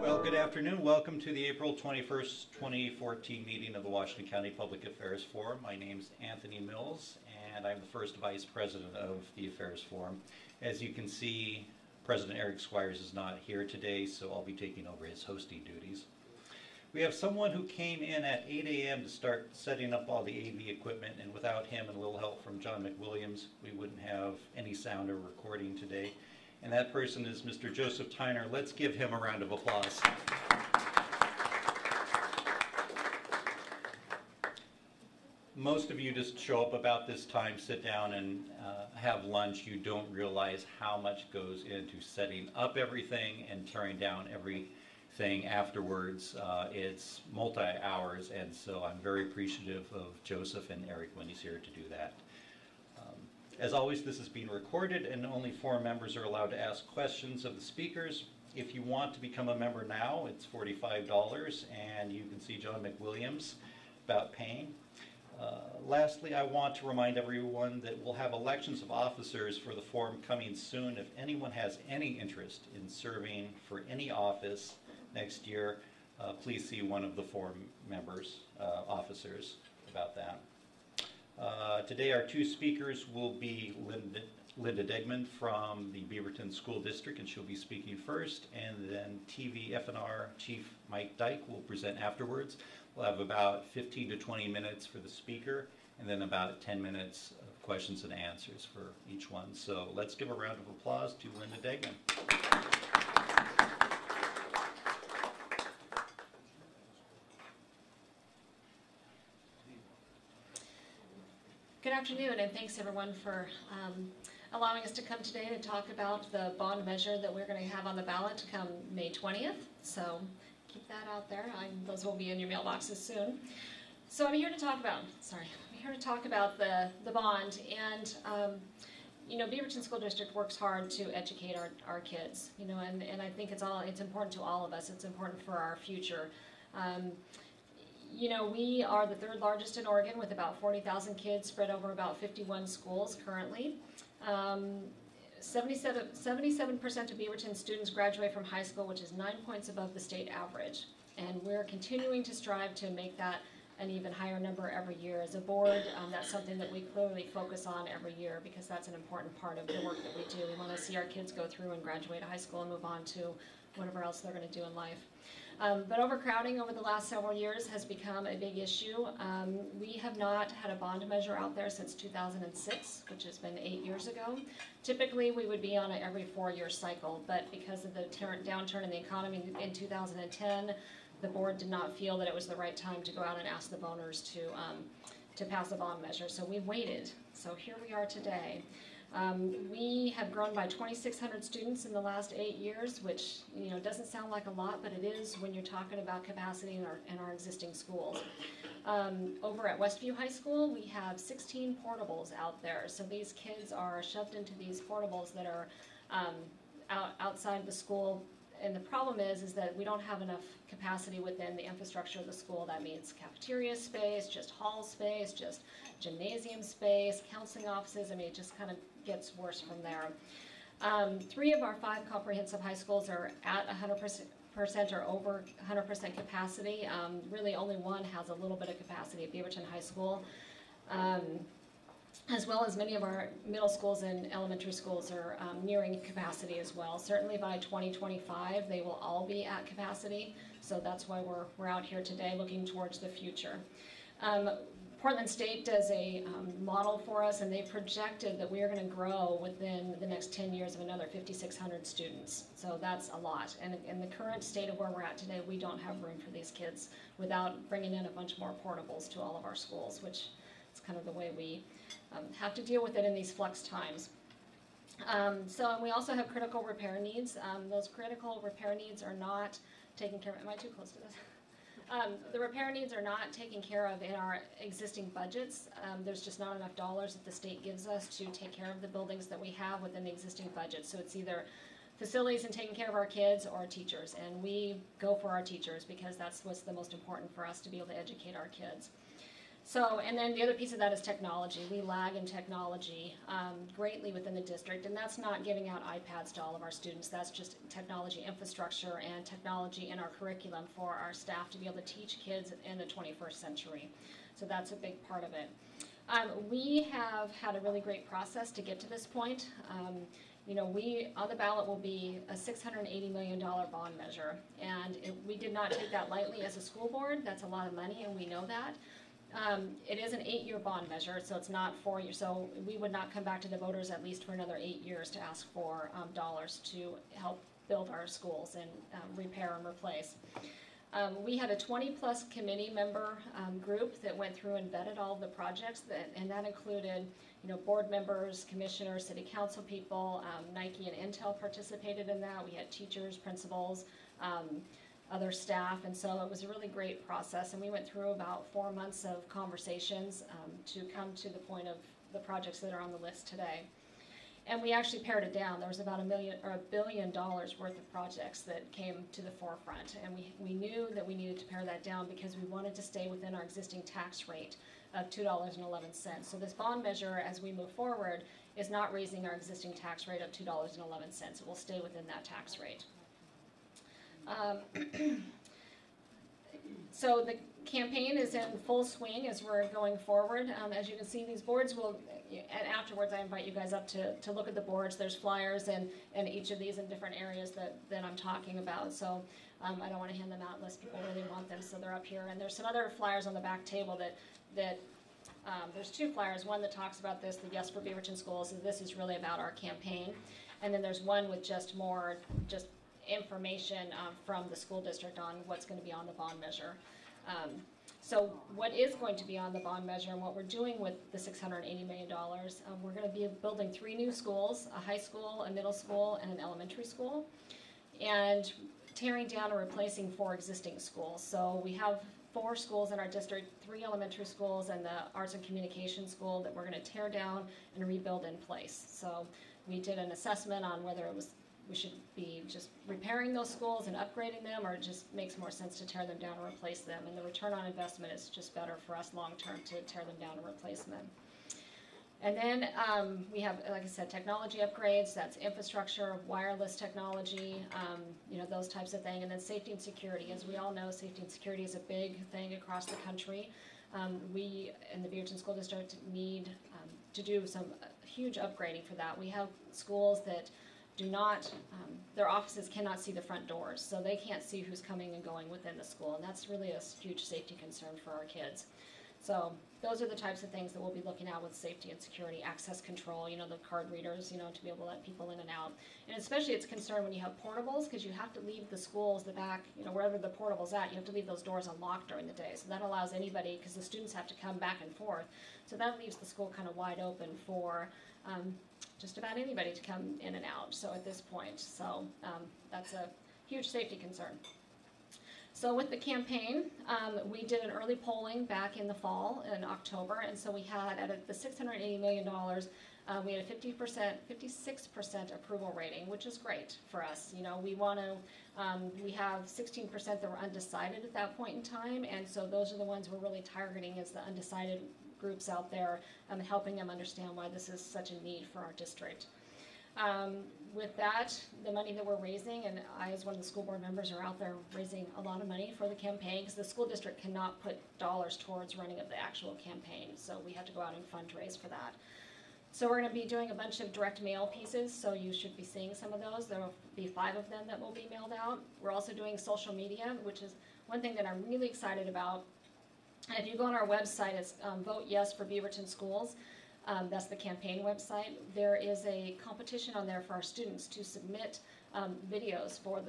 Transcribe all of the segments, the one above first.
Well, good afternoon. Welcome to the April 21st, 2014 meeting of the Washington County Public Affairs Forum. My name is Anthony Mills, and I'm the first Vice President of the Affairs Forum. As you can see, President Eric Squires is not here today, so I'll be taking over his hosting duties. We have someone who came in at 8 a.m. to start setting up all the AV equipment, and without him and a little help from John McWilliams, we wouldn't have any sound or recording today. And that person is Mr. Joseph Tyner. Let's give him a round of applause. Most of you just show up about this time, sit down and have lunch. You don't realize how much goes into setting up everything and tearing down everything afterwards. It's multi-hours, and so I'm very appreciative of Joseph and Eric when he's here to do that. As always, this is being recorded, and only 4 members are allowed to ask questions of the speakers. If you want to become a member now, it's $45, and you can see John McWilliams about paying. Lastly, I want to remind everyone that we'll have elections of officers for the forum coming soon. If anyone has any interest in serving for any office next year, please see one of the forum members, officers, about that. Today our 2 speakers will be Linda Degman from the Beaverton School District, and she'll be speaking first, and then TV FNR Chief Mike Dyke will present afterwards. We'll have about 15 to 20 minutes for the speaker, and then about 10 minutes of questions and answers for each one. So let's give a round of applause to Linda Degman. Good afternoon, and thanks everyone for allowing us to come today to talk about the bond measure that we're going to have on the ballot come May 20th. So keep that out there. Those will be in your mailboxes soon. So I'm here to talk about, the bond, and you know, Beaverton School District works hard to educate our kids. You know, and I think it's important to all of us. It's important for our future. You know, we are the 3rd largest in Oregon with about 40,000 kids spread over about 51 schools currently. 77% of Beaverton students graduate from high school, which is 9 points above the state average. And we're continuing to strive to make that an even higher number every year. As a board, that's something that we clearly focus on every year because that's an important part of the work that we do. We want to see our kids go through and graduate high school and move on to whatever else they're going to do in life. But overcrowding over the last several years has become a big issue. We have not had a bond measure out there since 2006, which has been 8 years ago. Typically, we would be on an every 4-year cycle, but because of the downturn in the economy in 2010, the board did not feel that it was the right time to go out and ask the voters to pass a bond measure. So we waited. So here we are today. We have grown by 2,600 students in the last 8 years, which, you know, doesn't sound like a lot, but it is when you're talking about capacity in our existing schools. Over at Westview High School, we have 16 portables out there. So these kids are shoved into these portables that are outside the school. And the problem is that we don't have enough capacity within the infrastructure of the school. That means cafeteria space, just hall space, just gymnasium space, counseling offices. I mean, it just kind of gets worse from there. 3 of our 5 comprehensive high schools are at 100% or over 100% capacity. Really only one has a little bit of capacity at Beaverton High School. As well as many of our middle schools and elementary schools are nearing capacity as well. Certainly by 2025, they will all be at capacity. So that's why we're out here today looking towards the future. Portland State does a model for us, and they projected that we are going to grow within the next 10 years of another 5,600 students. So that's a lot. And in the current state of where we're at today, we don't have room for these kids without bringing in a bunch more portables to all of our schools, which is kind of the way we have to deal with it in these flux times. So we also have critical repair needs. Those critical repair needs are not taken care of. Am I too close to this? The repair needs are not taken care of in our existing budgets. There's just not enough dollars that the state gives us to take care of the buildings that we have within the existing budget. So it's either facilities and taking care of our kids or teachers. And we go for our teachers because that's what's the most important for us to be able to educate our kids. So, and then the other piece of that is technology. We lag in technology greatly within the district, and that's not giving out iPads to all of our students. That's just technology infrastructure and technology in our curriculum for our staff to be able to teach kids in the 21st century. So that's a big part of it. We have had a really great process to get to this point. You know, on the ballot will be a $680 million bond measure, and we did not take that lightly as a school board. That's a lot of money, and we know that. It is an 8-year bond measure, so it's not 4 years. So we would not come back to the voters at least for another 8 years to ask for dollars to help build our schools and repair and replace. We had a 20-plus committee member group that went through and vetted all of the projects, and that included, you know, board members, commissioners, city council people. Nike and Intel participated in that. We had teachers, principals, other staff, and so it was a really great process. And we went through about 4 months of conversations to come to the point of the projects that are on the list today. And we actually pared it down. There was about $1 billion worth of projects that came to the forefront. And we knew that we needed to pare that down because we wanted to stay within our existing tax rate of $2.11. So this bond measure, as we move forward, is not raising our existing tax rate of $2.11. It will stay within that tax rate. So the campaign is in full swing as we're going forward. As you can see, these boards will, and afterwards I invite you guys up to look at the boards. There's flyers and each of these in different areas that I'm talking about. So I don't want to hand them out unless people really want them, so they're up here. And there's some other flyers on the back table that there's 2 flyers. One that talks about this, the Yes for Beaverton Schools, and this is really about our campaign. And then there's one with just information from the school district on what's going to be on the bond measure. So what is going to be on the bond measure and what we're doing with the $680 million, we're going to be building 3 new schools, a high school, a middle school, and an elementary school, and tearing down or replacing 4 existing schools. So we have 4 schools in our district, 3 elementary schools and the arts and communication school that we're going to tear down and rebuild in place. So we did an assessment on whether we should be just repairing those schools and upgrading them, or it just makes more sense to tear them down and replace them. And the return on investment is just better for us long term to tear them down and replace them. And then we have, like I said, technology upgrades. That's infrastructure, wireless technology, you know, those types of things. And then safety and security. As we all know, safety and security is a big thing across the country. We in the Beaverton School District need to do some huge upgrading for that. We have schools that do not, their offices cannot see the front doors, so they can't see who's coming and going within the school, and that's really a huge safety concern for our kids. So those are the types of things that we'll be looking at with safety and security, access control, you know, the card readers, you know, to be able to let people in and out. And especially it's concerned when you have portables, because you have to leave the schools, the back, you know, wherever the portable's at, you have to leave those doors unlocked during the day. So that allows anybody, because the students have to come back and forth, so that leaves the school kind of wide open for just about anybody to come in and out, so at this point. So that's a huge safety concern. So with the campaign, we did an early polling back in the fall, in October, and so we had, at the $680 million, we had a 56% approval rating, which is great for us. You know, we want to, we have 16% that were undecided at that point in time, and so those are the ones we're really targeting, is the undecided groups out there, and helping them understand why this is such a need for our district. With that, the money that we're raising, and I as one of the school board members are out there raising a lot of money for the campaign, because the school district cannot put dollars towards running of the actual campaign, so we have to go out and fundraise for that. So we're going to be doing a bunch of direct mail pieces, so you should be seeing some of those. There will be 5 of them that will be mailed out. We're also doing social media, which is one thing that I'm really excited about. And if you go on our website, it's Vote Yes for Beaverton Schools. That's the campaign website. There is a competition on there for our students to submit videos for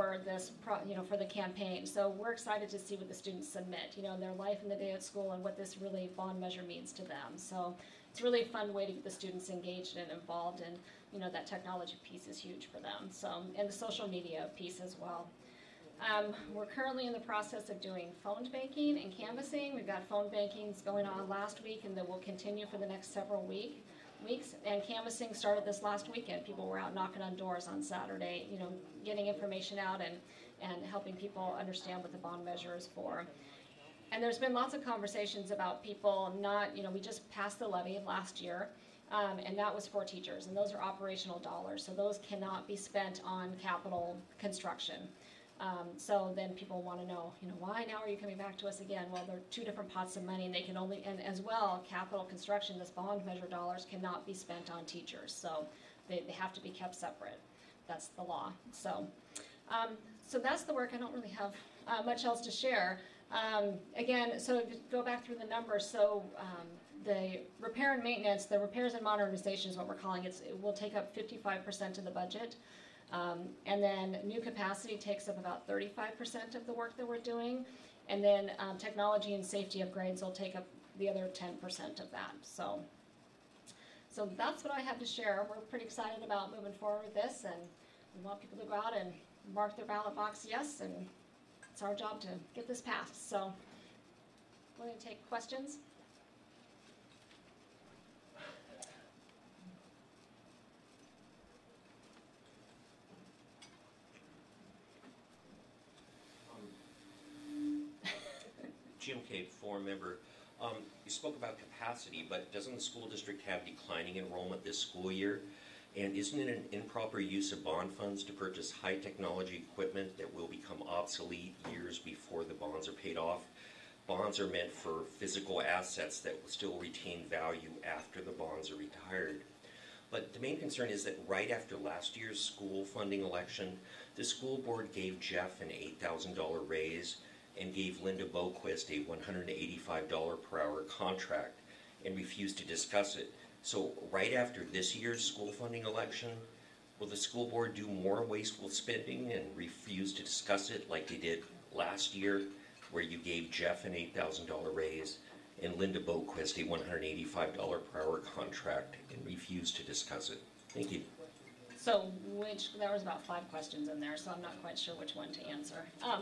the campaign. So we're excited to see what the students submit, you know, their life in the day at school and what this really bond measure means to them. So it's really a fun way to get the students engaged and involved, and you know, that technology piece is huge for them. So, and the social media piece as well. We're currently in the process of doing phone banking and canvassing. We've got phone bankings going on last week, and that will continue for the next several weeks. And canvassing started this last weekend. People were out knocking on doors on Saturday, you know, getting information out and helping people understand what the bond measure is for. And there's been lots of conversations about people not, we just passed the levy last year, and that was for teachers, and those are operational dollars, so those cannot be spent on capital construction. So then people want to know, why now are you coming back to us again? Well, they're two different pots of money, and they can only, and as well, capital construction, this bond measure dollars cannot be spent on teachers, so they have to be kept separate. That's the law. So that's the work. I don't really have much else to share. Again, so if you go back through the numbers, so the repair and maintenance, the repairs and modernization is what we're calling it. It will take up 55% of the budget. And then new capacity takes up about 35% of the work that we're doing. And then technology and safety upgrades will take up the other 10% of that. So that's what I have to share. We're pretty excited about moving forward with this, and we want people to go out and mark their ballot box yes, and it's our job to get this passed. So we're going to take questions. Jim Cade, forum member. You spoke about capacity, but doesn't the school district have declining enrollment this school year? And isn't it an improper use of bond funds to purchase high technology equipment that will become obsolete years before the bonds are paid off? Bonds are meant for physical assets that will still retain value after the bonds are retired. But the main concern is that right after last year's school funding election, the school board gave Jeff an $8,000 raise and gave Linda Boquist a $185 per hour contract and refused to discuss it. So right after this year's school funding election, will the school board do more wasteful spending and refuse to discuss it like they did last year, where you gave Jeff an $8,000 raise and Linda Boquist a $185 per hour contract and refused to discuss it? Thank you. So there was about 5 questions in there, so I'm not quite sure which one to answer.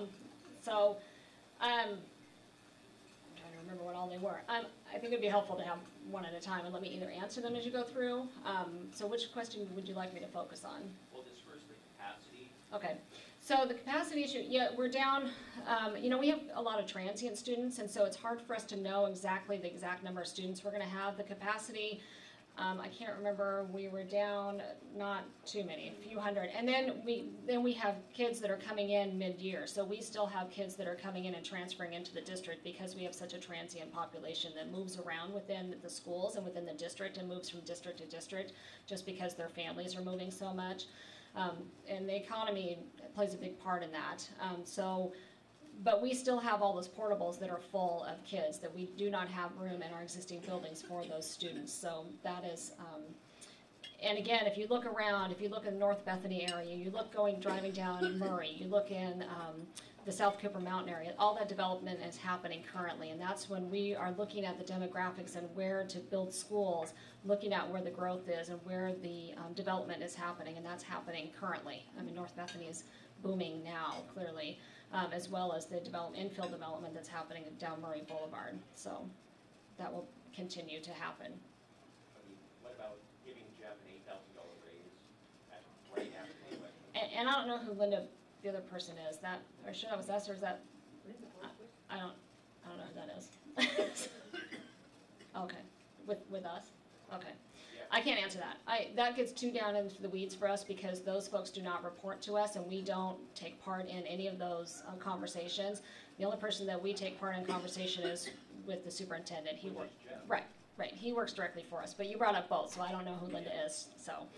I'm trying to remember what all they were. I think it'd be helpful to have one at a time and let me either answer them as you go through. So which question would you like me to focus on? Well, this first, the capacity. Okay. So the capacity issue, yeah, we're down, we have a lot of transient students, and so it's hard for us to know exactly the exact number of students we're going to have. The capacity, I can't remember, we were down not too many, a few hundred. And then we have kids that are coming in mid-year. So we still have kids that are coming in and transferring into the district because we have such a transient population that moves around within the schools and within the district and moves from district to district just because their families are moving so much. And the economy plays a big part in that. But we still have all those portables that are full of kids that we do not have room in our existing buildings for those students. So that is, and again, if you look around, if you look in the North Bethany area, you look driving down Murray, you look in the South Cooper Mountain area, all that development is happening currently. And that's when we are looking at the demographics and where to build schools, looking at where the growth is and where the development is happening. And that's happening currently. I mean, North Bethany is booming now, clearly. As well as the infill development that's happening down Murray Boulevard. So that will continue to happen. What about giving Jeff an $8,000 raise right after? And I don't know who Linda, the other person is. That, or should I was us, or is that? I don't know who that is. Okay, with us. Okay. I can't answer that. That gets too down into the weeds for us because those folks do not report to us and we don't take part in any of those conversations. The only person that we take part in conversation is with the superintendent. He works right. He works directly for us. But you brought up both, so I don't know who Linda is.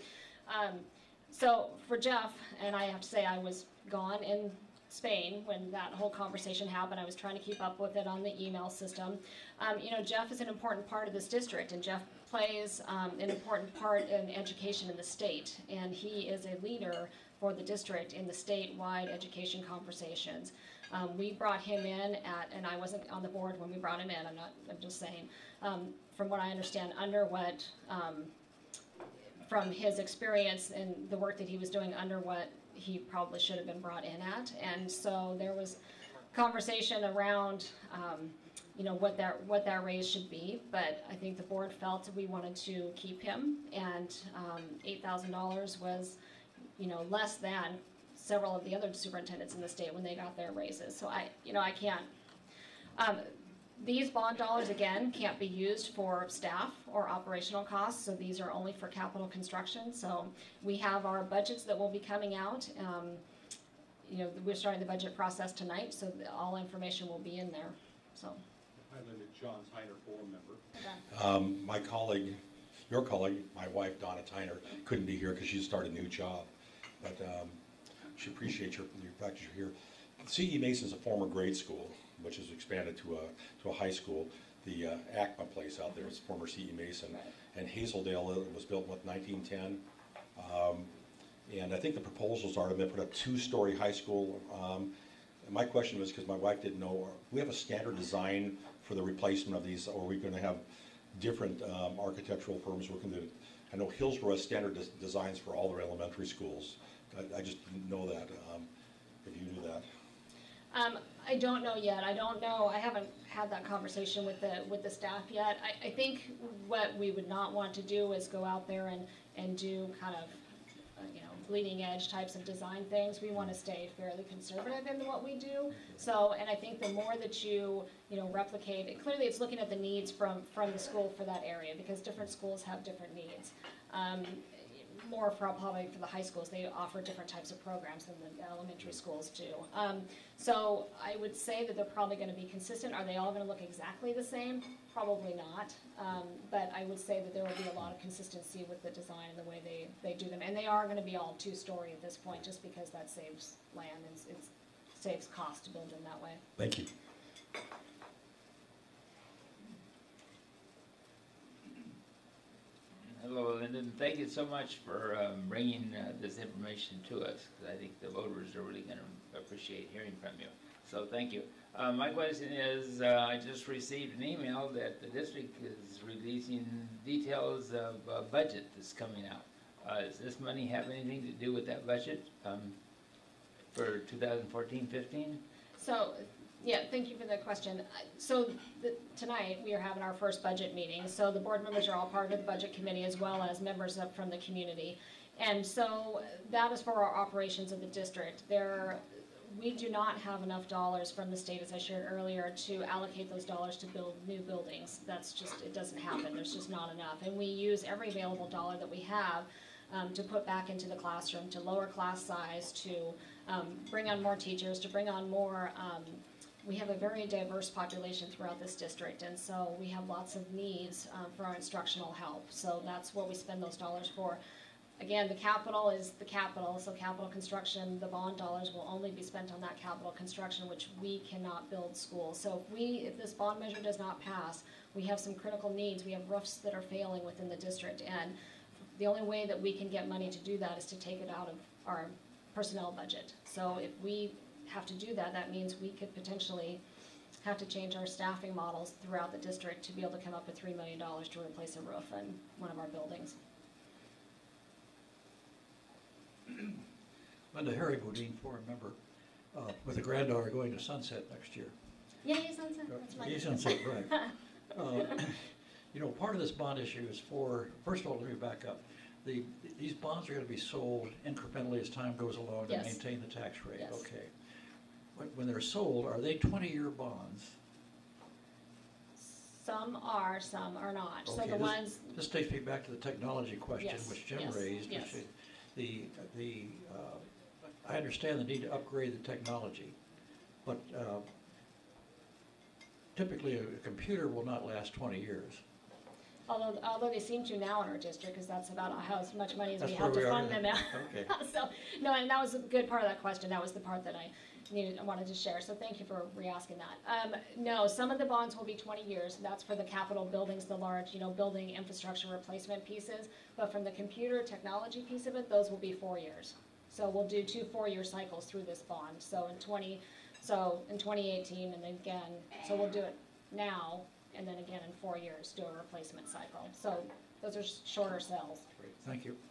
So for Jeff, and I have to say I was gone in Spain when that whole conversation happened. I was trying to keep up with it on the email system. Jeff is an important part of this district, and Jeff plays an important part in education in the state, and he is a leader for the district in the statewide education conversations. We brought him in and I wasn't on the board when we brought him in, I'm just saying, from what I understand, from his experience and the work that he was doing under what he probably should have been brought in at. And so there was conversation around what that raise should be, but I think the board felt we wanted to keep him, and $8,000 was less than several of the other superintendents in the state when they got their raises. So I can't These bond dollars, again, can't be used for staff or operational costs, so these are only for capital construction. So we have our budgets that will be coming out. We're starting the budget process tonight, so all information will be in there, so. Hi, Linda. John Tyner, board member. Okay. My colleague, your colleague, my wife Donna Tyner, couldn't be here because she started a new job, but she appreciates your fact that you're here. C.E. Mason is a former grade school, which has expanded to a high school. The ACMA place out there is former C.E. Mason, and Hazeldale was built in 1910. And I think the proposals are to put a two-story high school. My question was, because my wife didn't know, we have a standard design for the replacement of these, or are we going to have different architectural firms working to? I know Hillsborough has standard designs for all their elementary schools. I just didn't know that, if you knew that. I don't know yet. I don't know. I haven't had that conversation with the staff yet. I think what we would not want to do is go out there and do kind of bleeding edge types of design things. We want to stay fairly conservative in what we do. So, and I think the more that you replicate, clearly it's looking at the needs from the school for that area, because different schools have different needs. More probably for the high schools, they offer different types of programs than the elementary schools do. So I would say that they're probably going to be consistent. Are they all going to look exactly the same? Probably not. But I would say that there will be a lot of consistency with the design and the way they do them. And they are going to be all two-story at this point, just because that saves land and it saves cost to build them that way. Thank you. Hello, Lyndon. Thank you so much for bringing this information to us, because I think the voters are really going to appreciate hearing from you. So thank you. My question is, I just received an email that the district is releasing details of a budget that's coming out. Does this money have anything to do with that budget for 2014-15? So, yeah, thank you for the question. So tonight we are having our first budget meeting. So the board members are all part of the budget committee, as well as members up from the community. And so that is for our operations of the district. We do not have enough dollars from the state, as I shared earlier, to allocate those dollars to build new buildings. That's just, it doesn't happen. There's just not enough. And we use every available dollar that we have to put back into the classroom, to lower class size, to bring on more teachers, to bring on more. We have a very diverse population throughout this district, and so we have lots of needs for our instructional help. So that's what we spend those dollars for. Again, the capital is the capital, so capital construction, the bond dollars will only be spent on that capital construction, which we cannot build schools. So if this bond measure does not pass, we have some critical needs. We have roofs that are failing within the district, and the only way that we can get money to do that is to take it out of our personnel budget. So if we have to do that, that means we could potentially have to change our staffing models throughout the district to be able to come up with $3 million to replace a roof in one of our buildings. Linda Harry Bodine, foreign member, with a granddaughter going to Sunset next year. Yay, Sunset, that's my name. Sunset, right. Part of this bond issue is for, first of all, let me back up. These bonds are going to be sold incrementally as time goes along to Yes. maintain the tax rate. Yes. Okay. When they're sold, are they 20-year bonds? Some are, some are not. So Okay, the ones, This takes me back to the technology question, Yes, which Jim yes, raised. yes. I understand the need to upgrade the technology, but typically a computer will not last 20 years. although they seem to now in our district, because that's about how much money as we That's have where to we are fund them now. now. Okay. So, no, and that was a good part of that question. That was the part that I wanted to share, so thank you for re-asking that. No, some of the bonds will be 20 years. That's for the capital buildings, the large, building infrastructure replacement pieces. But from the computer technology piece of it, those will be 4 years. So we'll do 2 4-year cycles through this bond. So in 2018, and then again, so we'll do it now, and then again in 4 years, do a replacement cycle. So those are shorter cells. Great, thank you.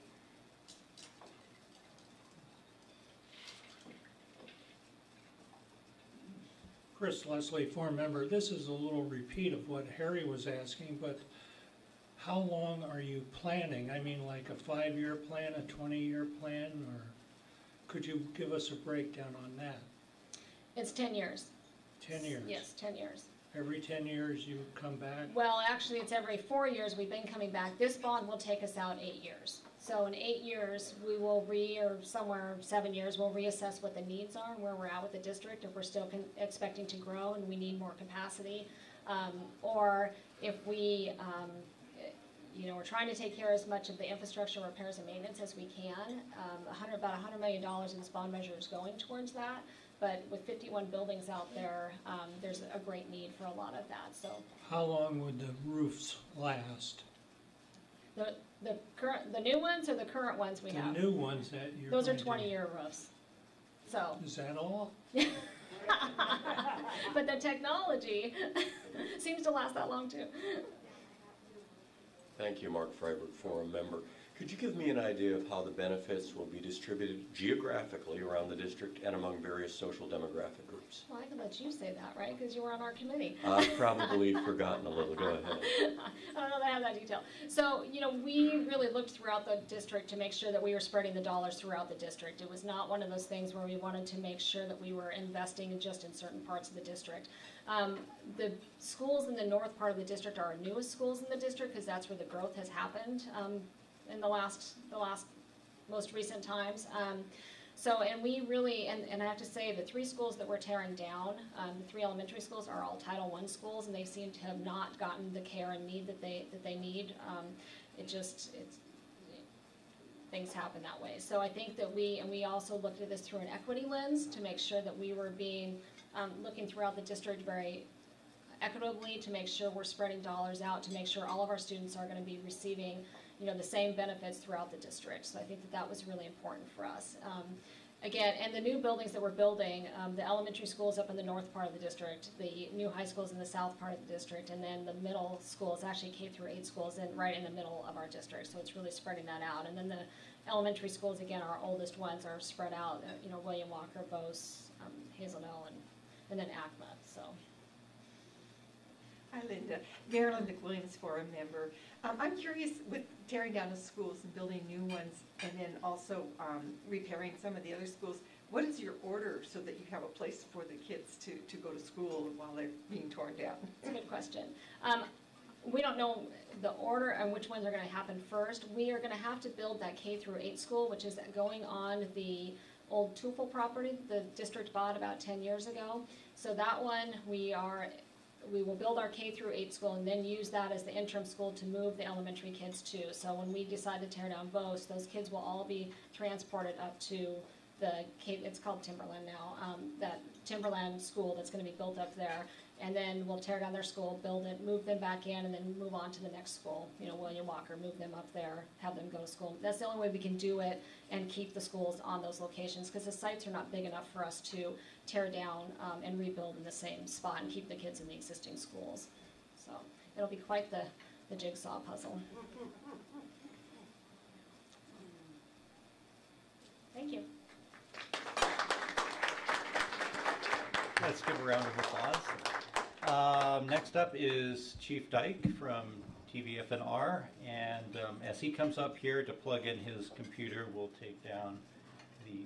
Chris Leslie, foreign member. This is a little repeat of what Harry was asking, but how long are you planning? I mean, like a 5-year plan, a 20-year plan, or could you give us a breakdown on that? It's 10 years. 10 years? Yes, 10 years. Every 10 years you come back? Well, actually, it's every 4 years we've been coming back. This bond will take us out 8 years. So in 8 years, we will or somewhere 7 years, we'll reassess what the needs are and where we're at with the district, if we're still expecting to grow and we need more capacity. Or if we, we're trying to take care of as much of the infrastructure repairs and maintenance as we can. About $100 million in this bond measure is going towards that. But with 51 buildings out there, there's a great need for a lot of that, so. How long would the roofs last? The new ones or the current ones we have? The new ones that you're Those are going to- 20-year roofs, so. Is that all? But the technology seems to last that long too. Thank you, Mark Freiberg, Forum member. Could you give me an idea of how the benefits will be distributed geographically around the district and among various social demographic groups? Well, I can let you say that, right, because you were on our committee. I've probably forgotten a little. Go ahead. I don't know that I have that detail. So, we really looked throughout the district to make sure that we were spreading the dollars throughout the district. It was not one of those things where we wanted to make sure that we were investing just in certain parts of the district. The schools in the north part of the district are our newest schools in the district because that's where the growth has happened in the last most recent times. And we really, and I have to say, the 3 schools that we're tearing down, the 3 elementary schools are all Title I schools, and they seem to have not gotten the care and need that they need. Things happen that way. So I think that we also looked at this through an equity lens to make sure that we were looking throughout the district very equitably to make sure we're spreading dollars out, to make sure all of our students are going to be receiving the same benefits throughout the district. So I think that was really important for us. Again, and the new buildings that we're building, the elementary schools up in the north part of the district, the new high schools in the south part of the district, and then the middle schools, actually K-8 schools, right in the middle of our district. So it's really spreading that out. And then the elementary schools, again, our oldest ones are spread out, William Walker, Bose, Hazelnell, and then ACMA, so. Hi, Linda. Marilyn McWilliams, Forum member. I'm curious, with tearing down the schools and building new ones, and then also repairing some of the other schools, what is your order so that you have a place for the kids to go to school while they're being torn down? That's a good question. We don't know the order and which ones are going to happen first. We are going to have to build that K-8 school, which is going on the old Tufel property the district bought about 10 years ago. So that one, we will build our K-8 school and then use that as the interim school to move the elementary kids to. So when we decide to tear down Bose, those kids will all be transported up to it's called Timberland now, that Timberland school that's going to be built up there. And then we'll tear down their school, build it, move them back in, and then move on to the next school. William Walker, move them up there, have them go to school. That's the only way we can do it and keep the schools on those locations, because the sites are not big enough for us to tear down and rebuild in the same spot and keep the kids in the existing schools. So it'll be quite the jigsaw puzzle. Thank you. Let's give a round of applause. Next up is Chief Dyke from TVFNR, and as he comes up here to plug in his computer, we'll take down these.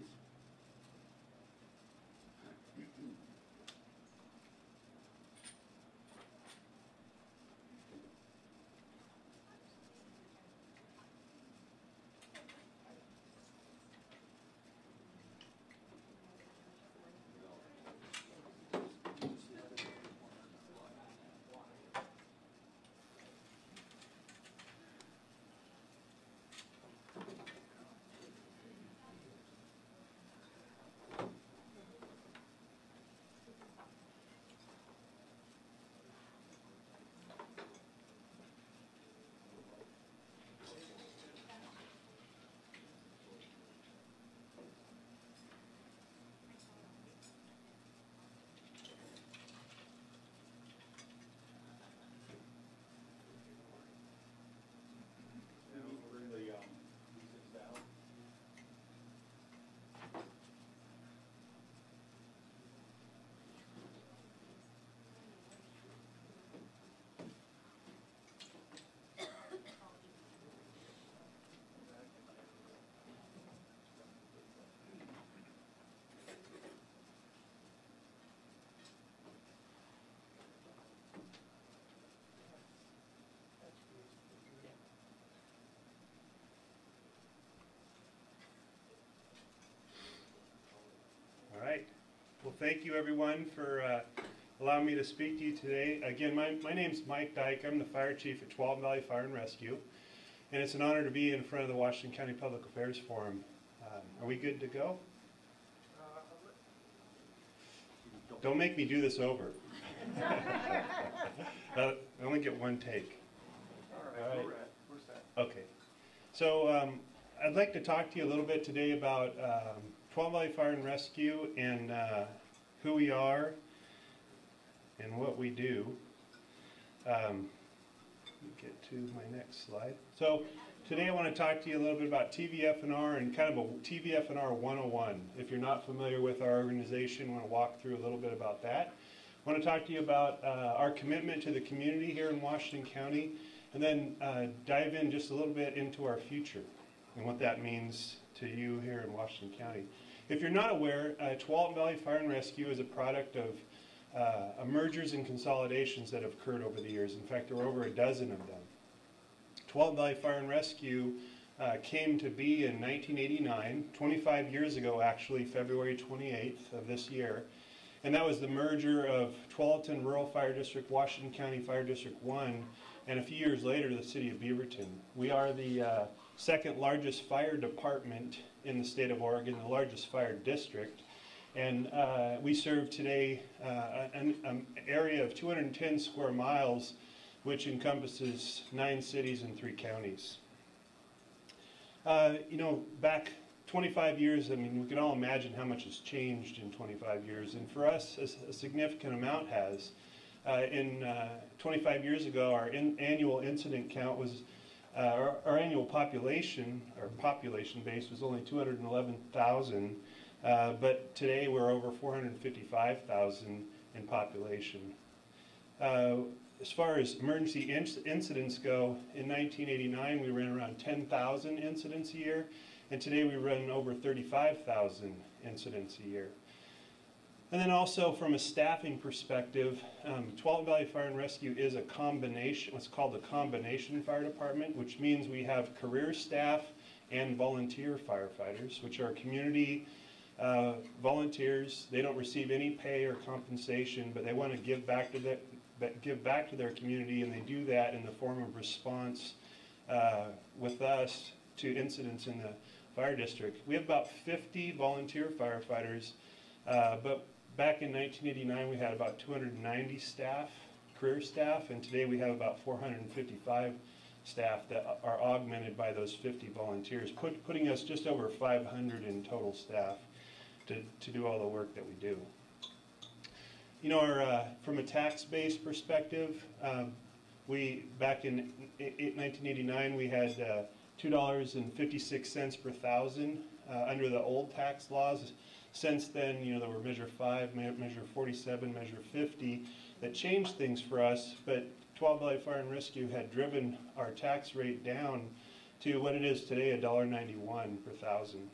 Well, thank you everyone for allowing me to speak to you today. Again, my name's Mike Dyke. I'm the fire chief at Tualatin Valley Fire and Rescue. And it's an honor to be in front of the Washington County Public Affairs Forum. Are we good to go? Don't make me do this over. I only get one take. All right. Okay. So I'd like to talk to you a little bit today about Tualatin Valley Fire and Rescue and who we are and what we do. Get to my next slide. So today I want to talk to you a little bit about TVF&R and kind of a TVF&R 101. If you're not familiar with our organization, I want to walk through a little bit about that. I want to talk to you about our commitment to the community here in Washington County, and then dive in just a little bit into our future and what that means to you here in Washington County. If you're not aware, Tualatin Valley Fire and Rescue is a product of mergers and consolidations that have occurred over the years. In fact, there were over a dozen of them. Tualatin Valley Fire and Rescue came to be in 1989, 25 years ago actually, February 28th of this year. And that was the merger of Tualatin Rural Fire District, Washington County Fire District 1, and a few years later the city of Beaverton. We are the second largest fire department in the state of Oregon, the largest fire district. And we serve today an area of 210 square miles, which encompasses 9 cities and 3 counties. You know, back 25 years, I mean, we can all imagine how much has changed in 25 years. And for us, a significant amount has. 25 years ago, our annual incident count was, our annual population base was only 211,000. But today we're over 455,000 in population. As far as emergency incidents go, in 1989 we ran around 10,000 incidents a year, and today we run over 35,000 incidents a year. And then also from a staffing perspective, Tualatin Valley Fire and Rescue is a combination, what's called a combination fire department, which means we have career staff and volunteer firefighters, which are community volunteers. They don't receive any pay or compensation, but they want to give back to their community, and they do that in the form of response with us to incidents in the fire district. We have about 50 volunteer firefighters, but back in 1989 we had about 290 staff, career staff, and today we have about 455 staff that are augmented by those 50 volunteers, putting us just over 500 in total staff to do all the work that we do. You know, from a tax-based perspective, back in 1989 we had $2.56 per thousand under the old tax laws. Since then, you know, there were Measure 5, Measure 47, Measure 50 that changed things for us, but Tualatin Valley Fire and Rescue had driven our tax rate down to what it is today, $1.91 per thousand.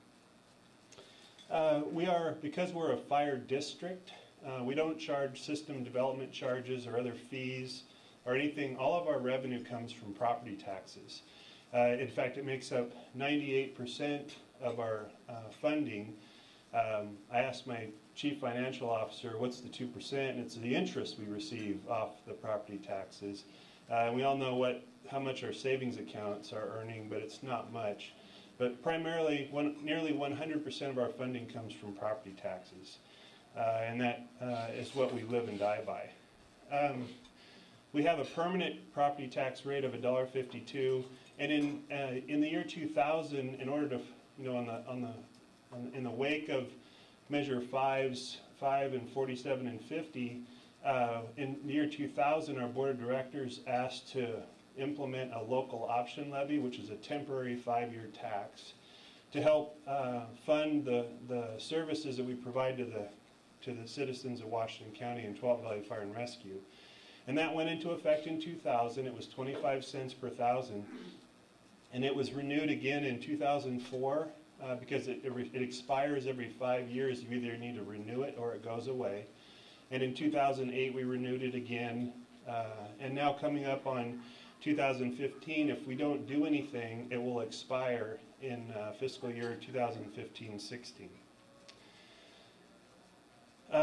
Because we're a fire district, we don't charge system development charges or other fees or anything. All of our revenue comes from property taxes. In fact, it makes up 98% of our funding. I asked my chief financial officer, what's the 2%? And it's the interest we receive off the property taxes. We all know how much our savings accounts are earning, but it's not much. But primarily, nearly 100% of our funding comes from property taxes. And that is what we live and die by. We have a permanent property tax rate of $1.52, and in the year 2000, in order to, you know, in the wake of Measure 5 and 47 and 50, in the year 2000, our board of directors asked to implement a local option levy, which is a temporary 5-year tax, to help fund the services that we provide to the citizens of Washington County and Tualatin Valley Fire and Rescue. And that went into effect in 2000. It was 25 cents per thousand. And it was renewed again in 2004 because it expires every 5 years. You either need to renew it or it goes away. And in 2008 we renewed it again. And now coming up on 2015, if we don't do anything, it will expire in fiscal year 2015-16.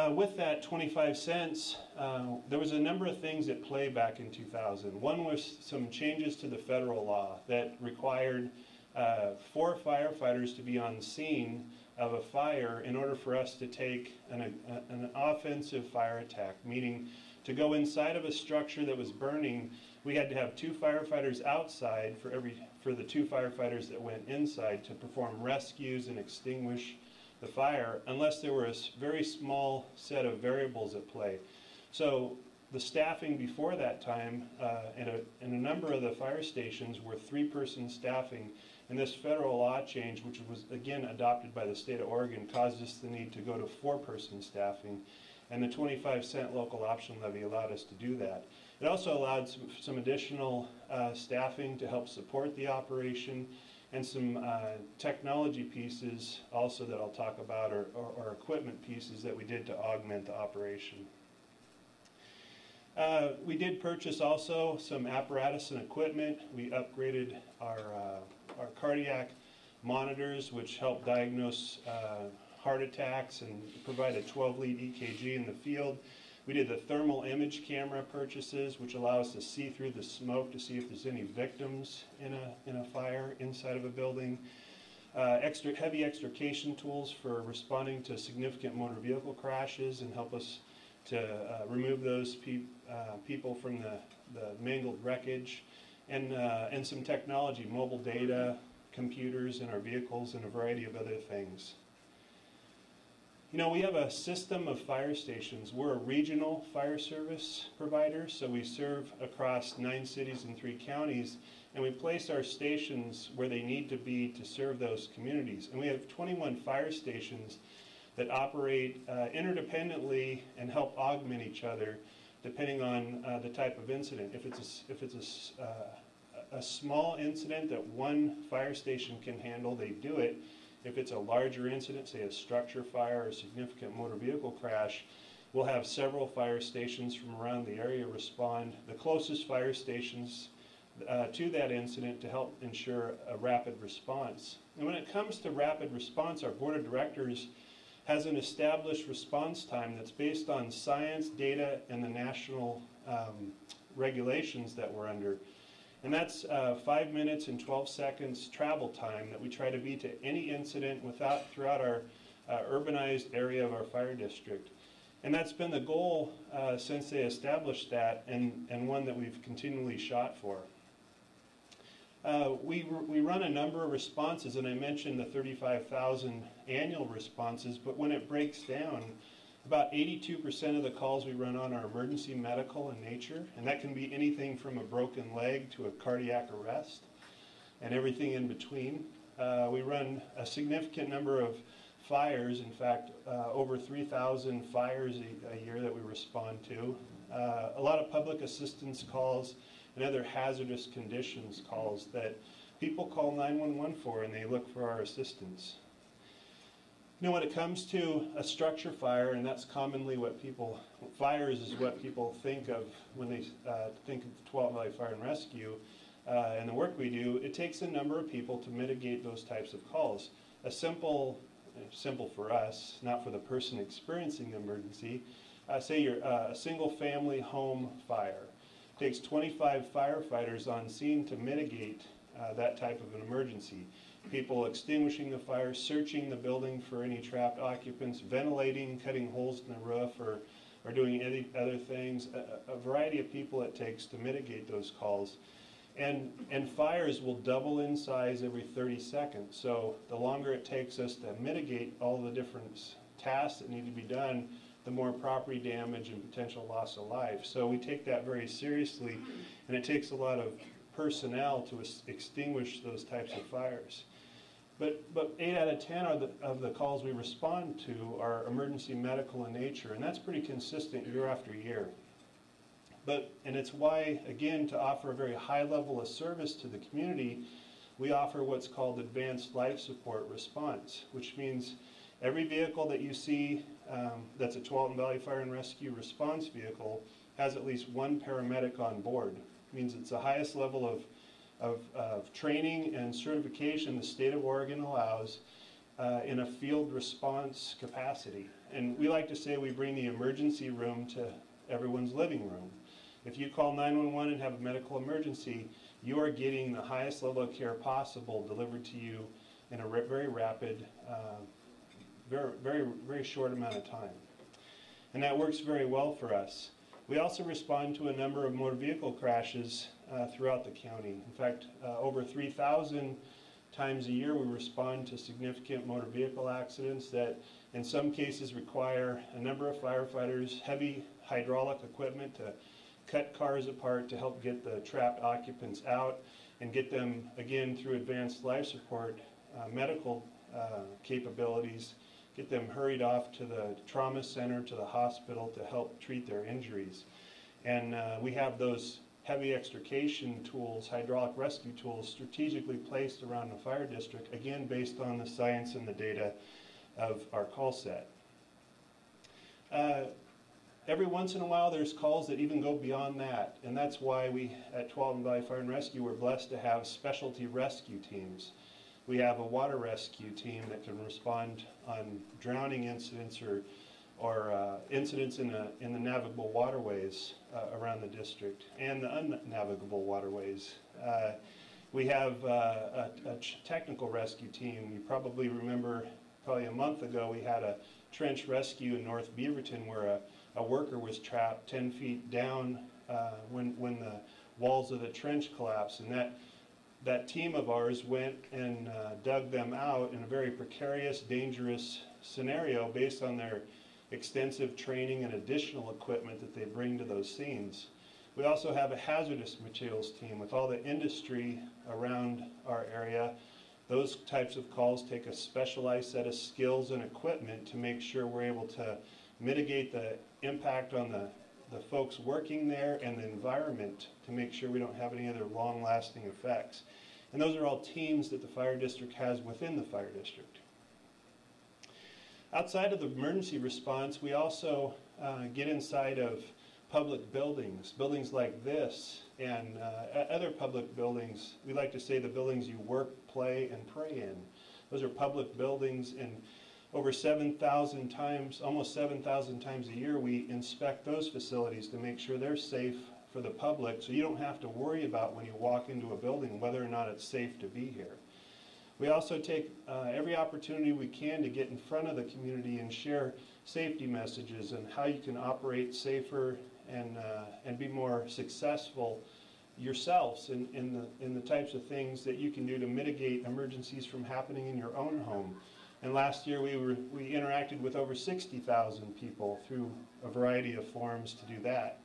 With that 25 cents, there was a number of things at play back in 2000. One was some changes to the federal law that required 4 firefighters to be on scene of a fire in order for us to take an offensive fire attack, meaning to go inside of a structure that was burning, we had to have 2 firefighters outside for the 2 firefighters that went inside to perform rescues and extinguish the fire, unless there were a very small set of variables at play. So the staffing before that time in a number of the fire stations were 3-person staffing, and this federal law change, which was again adopted by the state of Oregon, caused us the need to go to 4-person staffing, and the 25-cent local option levy allowed us to do that. It also allowed some additional staffing to help support the operation, and some technology pieces also that I'll talk about, or equipment pieces that we did to augment the operation. We did purchase also some apparatus and equipment. We upgraded our cardiac monitors, which help diagnose heart attacks and provide a 12-lead EKG in the field. We did the thermal image camera purchases, which allow us to see through the smoke to see if there's any victims in a fire inside of a building. Heavy extrication tools for responding to significant motor vehicle crashes and help us to remove those people from the mangled wreckage, and some technology, mobile data, computers in our vehicles, and a variety of other things. You know, we have a system of fire stations. We're a regional fire service provider, so we serve across 9 cities and 3 counties, and we place our stations where they need to be to serve those communities. And we have 21 fire stations that operate interdependently and help augment each other depending on the type of incident. If it's a small incident that one fire station can handle, they do it. If it's a larger incident, say a structure fire or a significant motor vehicle crash, we'll have several fire stations from around the area respond, the closest fire stations to that incident, to help ensure a rapid response. And when it comes to rapid response, our board of directors has an established response time that's based on science, data, and the national regulations that we're under. And that's 5 minutes and 12 seconds travel time that we try to be to any incident throughout our urbanized area of our fire district. And that's been the goal since they established that, and one that we've continually shot for. We run a number of responses, and I mentioned the 35,000 annual responses, but when it breaks down, about 82% of the calls we run on are emergency medical in nature, and that can be anything from a broken leg to a cardiac arrest and everything in between. We run a significant number of fires, in fact, over 3,000 fires a year that we respond to. A lot of public assistance calls and other hazardous conditions calls that people call 911 for, and they look for our assistance. You know, when it comes to a structure fire, and that's commonly fires is what people think of when they think of the Tualatin Valley Fire and Rescue and the work we do, it takes a number of people to mitigate those types of calls. Simple for us, not for the person experiencing the emergency. Say you're a single family home fire. It takes 25 firefighters on scene to mitigate that type of an emergency. People extinguishing the fire, searching the building for any trapped occupants, ventilating, cutting holes in the roof, or doing any other things. A variety of people it takes to mitigate those calls. And fires will double in size every 30 seconds. So the longer it takes us to mitigate all the different tasks that need to be done, the more property damage and potential loss of life. So we take that very seriously, and it takes a lot of personnel to extinguish those types of fires. But 8 out of 10 of the calls we respond to are emergency medical in nature, and that's pretty consistent year after year. And it's why, again, to offer a very high level of service to the community, we offer what's called advanced life support response, which means every vehicle that you see that's a Tualatin Valley Fire and Rescue response vehicle has at least one paramedic on board. It means it's the highest level of training and certification the state of Oregon allows in a field response capacity. And we like to say we bring the emergency room to everyone's living room. If you call 911 and have a medical emergency, you are getting the highest level of care possible delivered to you in a very rapid, very short amount of time. And that works very well for us. We also respond to a number of motor vehicle crashes throughout the county. In fact, over 3,000 times a year we respond to significant motor vehicle accidents that in some cases require a number of firefighters, heavy hydraulic equipment to cut cars apart to help get the trapped occupants out and get them, again, through advanced life support medical capabilities, get them hurried off to the trauma center, to the hospital to help treat their injuries. And we have those heavy extrication tools, hydraulic rescue tools, strategically placed around the fire district, again based on the science and the data of our call set. Every once in a while there's calls that even go beyond that, and that's why we at Tualatin Valley Fire and Rescue we're blessed to have specialty rescue teams. We have a water rescue team that can respond on drowning incidents or incidents in the navigable waterways around the district and the unnavigable waterways. We have a technical rescue team. You probably remember probably a month ago we had a trench rescue in North Beaverton where a worker was trapped 10 feet down when the walls of the trench collapsed, and that team of ours went and dug them out in a very precarious, dangerous scenario based on their extensive training and additional equipment that they bring to those scenes. We also have a hazardous materials team with all the industry around our area. Those types of calls take a specialized set of skills and equipment to make sure we're able to mitigate the impact on the folks working there and the environment to make sure we don't have any other long-lasting effects. And those are all teams that the fire district has within the fire district. Outside of the emergency response, we also get inside of public buildings, buildings like this and other public buildings. We like to say the buildings you work, play, and pray in. Those are public buildings, and over 7,000 times, almost 7,000 times a year, we inspect those facilities to make sure they're safe for the public, so you don't have to worry about when you walk into a building whether or not it's safe to be here. We also take every opportunity we can to get in front of the community and share safety messages and how you can operate safer and be more successful yourselves in the types of things that you can do to mitigate emergencies from happening in your own home. And last year we interacted with over 60,000 people through a variety of forums to do that.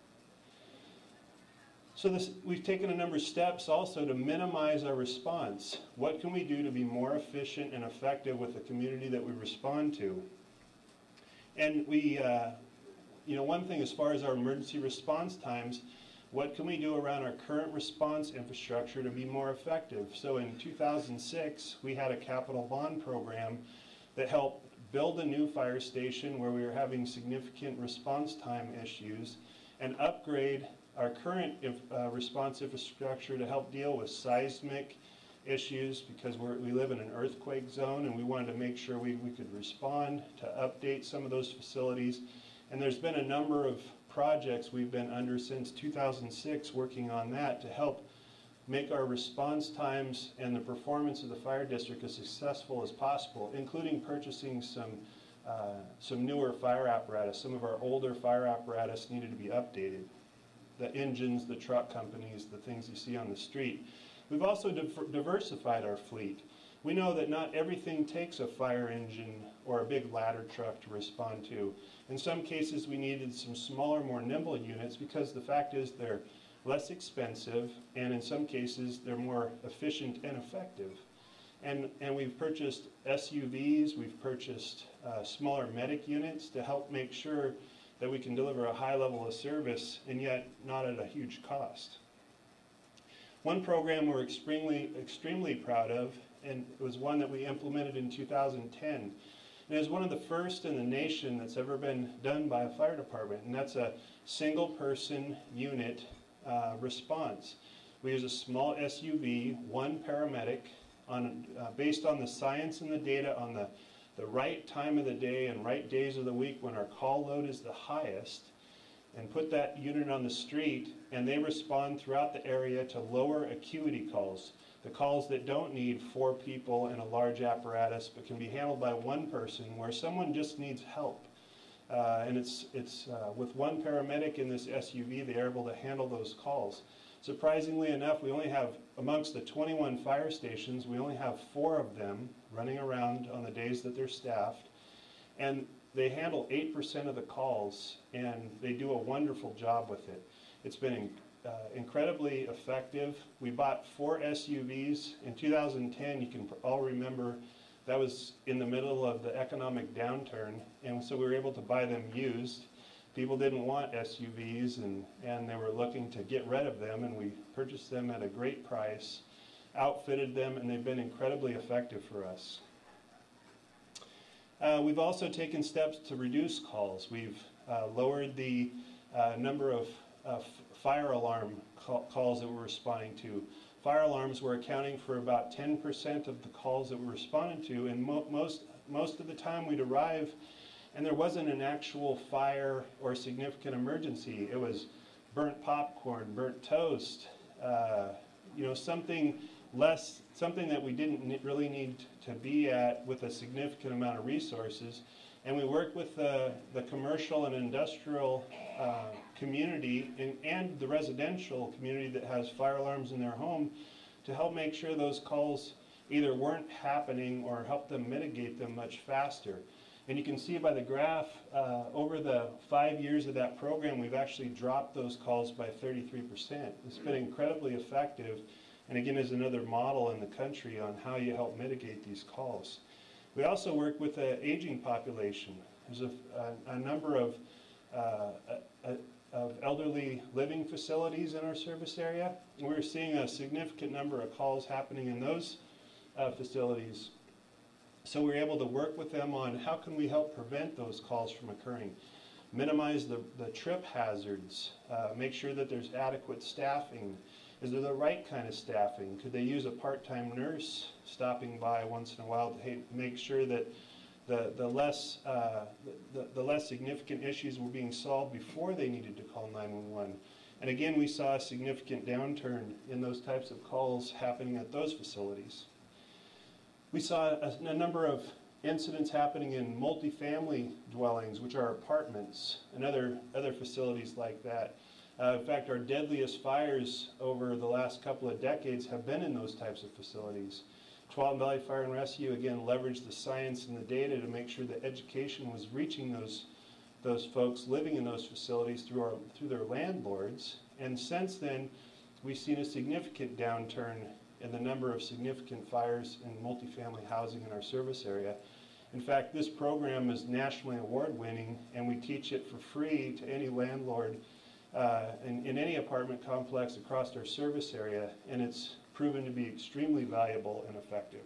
So we've taken a number of steps also to minimize our response. What can we do to be more efficient and effective with the community that we respond to? And we, one thing as far as our emergency response times, what can we do around our current response infrastructure to be more effective? So in 2006, we had a capital bond program that helped build a new fire station where we were having significant response time issues and upgrade our current response infrastructure to help deal with seismic issues because we live in an earthquake zone, and we wanted to make sure we could respond to update some of those facilities. And there's been a number of projects we've been under since 2006 working on that to help make our response times and the performance of the fire district as successful as possible, including purchasing some newer fire apparatus. Some of our older fire apparatus needed to be updated. The engines, the truck companies, the things you see on the street. We've also diversified our fleet. We know that not everything takes a fire engine or a big ladder truck to respond to. In some cases we needed some smaller, more nimble units because the fact is they're less expensive, and in some cases they're more efficient and effective. And we've purchased SUVs, we've purchased smaller medic units to help make sure that we can deliver a high level of service and yet not at a huge cost. One program we're extremely proud of, and it was one that we implemented in 2010, and it was one of the first in the nation that's ever been done by a fire department, and that's a single person unit response. We use a small SUV, one paramedic, based on the science and the data on the the right time of the day and right days of the week when our call load is the highest, and put that unit on the street, and they respond throughout the area to lower acuity calls, the calls that don't need 4 people in a large apparatus but can be handled by one person, where someone just needs help. And it's with one paramedic in this SUV, they're able to handle those calls. Surprisingly enough, we only have, amongst the 21 fire stations, we only have 4 of them running around on the days that they're staffed. And they handle 8% of the calls, and they do a wonderful job with it. It's been incredibly effective. We bought 4 SUVs. In 2010, you can all remember, that was in the middle of the economic downturn, and so we were able to buy them used. People didn't want SUVs, and they were looking to get rid of them, and we purchased them at a great price, outfitted them, and they've been incredibly effective for us. We've also taken steps to reduce calls. We've lowered the number of fire alarm calls that we're responding to. Fire alarms were accounting for about 10% of the calls that we're responding to, and most of the time we'd arrive and there wasn't an actual fire or significant emergency. It was burnt popcorn, burnt toast, something that we didn't really need to be at with a significant amount of resources. And we worked with the commercial and industrial community and the residential community that has fire alarms in their home to help make sure those calls either weren't happening or help them mitigate them much faster. And you can see by the graph, over the 5 years of that program, we've actually dropped those calls by 33%. It's been incredibly effective, and again is another model in the country on how you help mitigate these calls. We also work with the aging population. There's a number of elderly living facilities in our service area. We're seeing a significant number of calls happening in those facilities. So we're able to work with them on how can we help prevent those calls from occurring, minimize the trip hazards, make sure that there's adequate staffing. Is there the right kind of staffing? Could they use a part-time nurse stopping by once in a while to make sure that the less significant issues were being solved before they needed to call 911? And again, we saw a significant downturn in those types of calls happening at those facilities. We saw a number of incidents happening in multifamily dwellings, which are apartments, and other facilities like that. In fact, our deadliest fires over the last couple of decades have been in those types of facilities. Tualatin Valley Fire and Rescue, again, leveraged the science and the data to make sure that education was reaching those folks living in those facilities through their landlords. And since then, we've seen a significant downturn in the number of significant fires in multifamily housing in our service area. In fact, this program is nationally award-winning, and we teach it for free to any landlord in any apartment complex across our service area, and it's proven to be extremely valuable and effective.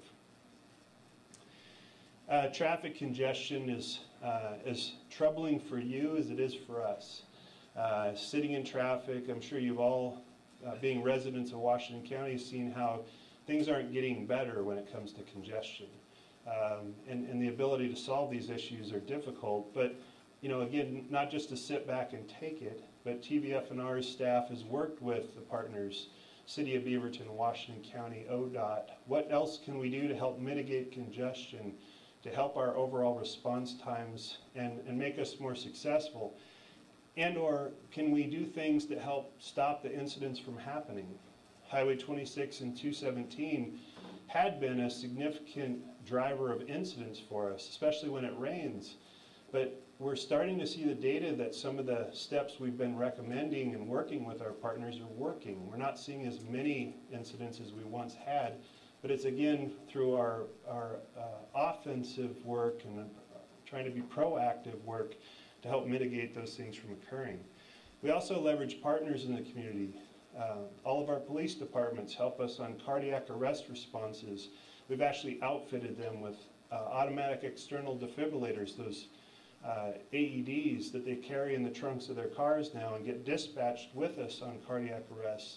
Traffic congestion is as troubling for you as it is for us. Sitting in traffic, I'm sure you've all, being residents of Washington County, seen how things aren't getting better when it comes to congestion. And the ability to solve these issues are difficult, but again, not just to sit back and take it, but TVF&R's staff has worked with the partners, City of Beaverton, Washington County, ODOT. What else can we do to help mitigate congestion, to help our overall response times and make us more successful? And or can we do things to help stop the incidents from happening? Highway 26 and 217 had been a significant driver of incidents for us, especially when it rains. But we're starting to see the data that some of the steps we've been recommending and working with our partners are working. We're not seeing as many incidents as we once had, but it's again through our offensive work and trying to be proactive work to help mitigate those things from occurring. We also leverage partners in the community. All of our police departments help us on cardiac arrest responses. We've actually outfitted them with automatic external defibrillators, those AEDs that they carry in the trunks of their cars now and get dispatched with us on cardiac arrests.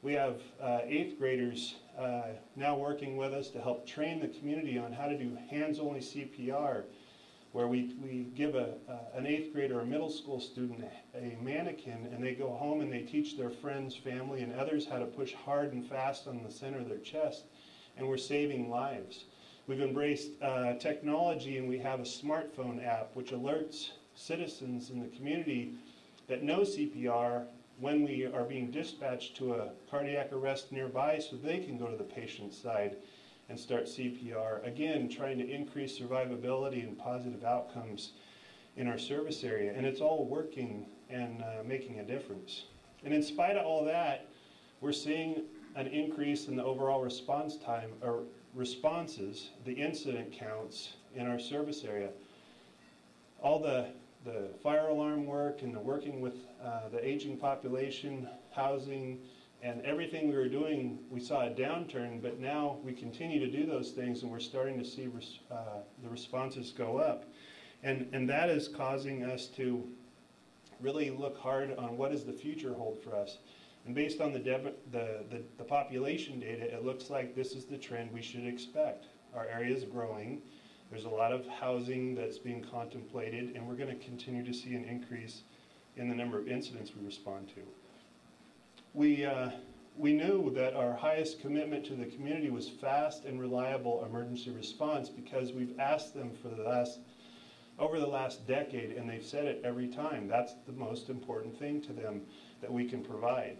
We have 8th graders now working with us to help train the community on how to do hands-only CPR, where we give an 8th grader or a middle school student a mannequin, and they go home and they teach their friends, family, and others how to push hard and fast on the center of their chest, and we're saving lives. We've embraced technology, and we have a smartphone app which alerts citizens in the community that know CPR when we are being dispatched to a cardiac arrest nearby, so they can go to the patient's side and start CPR. Again, trying to increase survivability and positive outcomes in our service area. And it's all working and making a difference. And in spite of all that, we're seeing an increase in the overall response time, or responses, the incident counts in our service area. All the fire alarm work and the working with the aging population, housing, and everything we were doing, we saw a downturn, but now we continue to do those things, and we're starting to see the responses go up. And that is causing us to really look hard on what does the future hold for us. And based on the population data, it looks like this is the trend we should expect. Our area is growing. There's a lot of housing that's being contemplated, and we're going to continue to see an increase in the number of incidents we respond to. We knew that our highest commitment to the community was fast and reliable emergency response, because we've asked them for over the last decade, and they've said it every time. That's the most important thing to them that we can provide.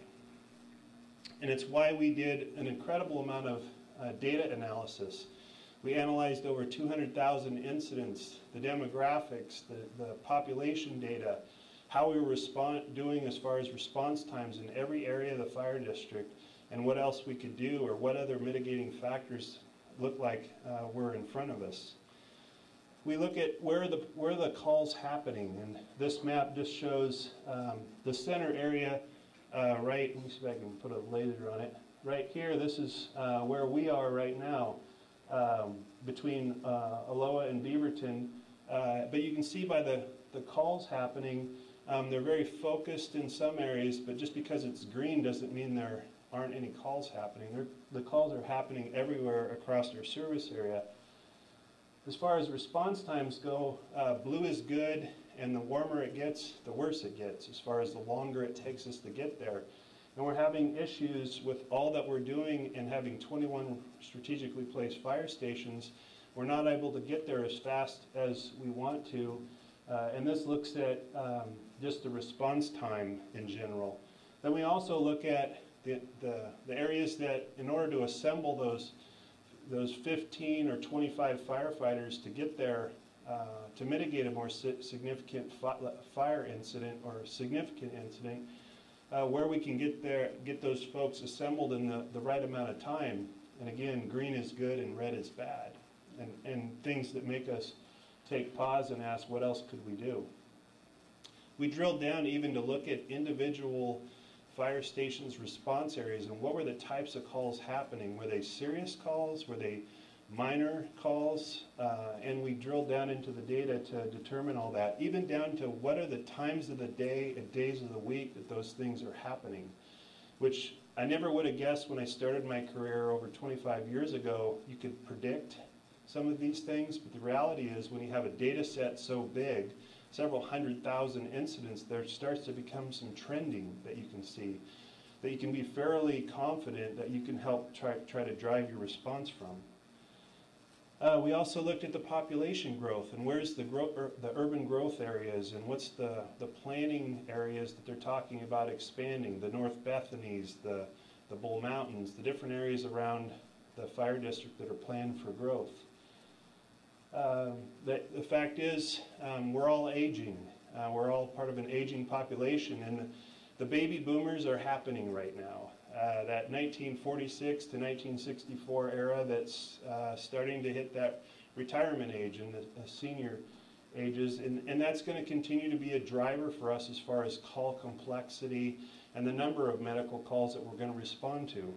And it's why we did an incredible amount of data analysis. We analyzed over 200,000 incidents, the demographics, the population data, how we were doing as far as response times in every area of the fire district, and what else we could do, or what other mitigating factors look like were in front of us. We look at where the call's happening, and this map just shows the center area, right, let me see if I can put a laser on it. Right here, this is where we are right now, between Aloha and Beaverton. But you can see by the calls happening, they're very focused in some areas, but just because it's green doesn't mean there aren't any calls happening. The calls are happening everywhere across our service area. As far as response times go, blue is good, and the warmer it gets, the worse it gets, as far as the longer it takes us to get there. And we're having issues with all that we're doing, and having 21 strategically placed fire stations. We're not able to get there as fast as we want to. And this looks at just the response time in general. Then we also look at the areas that, in order to assemble those 15 or 25 firefighters to get there to mitigate a more significant fire incident or significant incident, where we can get those folks assembled in the right amount of time. And again, green is good and red is bad, and things that make us take pause and ask, what else could we do? We drilled down even to look at individual fire stations' response areas, and what were the types of calls happening. Were they serious calls? Were they minor calls? And we drilled down into the data to determine all that, even down to what are the times of the day and days of the week that those things are happening, which I never would have guessed when I started my career over 25 years ago. You could predict some of these things, but the reality is, when you have a data set so big, several 100,000 incidents, there starts to become some trending that you can see, that you can be fairly confident that you can help try to drive your response from. We also looked at the population growth, and where's the urban growth areas, and what's the planning areas that they're talking about expanding, the North Bethanies, the Bull Mountains, the different areas around the fire district that are planned for growth. The fact is, we're all aging. We're all part of an aging population, and the baby boomers are happening right now. That 1946 to 1964 era that's starting to hit that retirement age and the senior ages, and that's going to continue to be a driver for us as far as call complexity and the number of medical calls that we're going to respond to.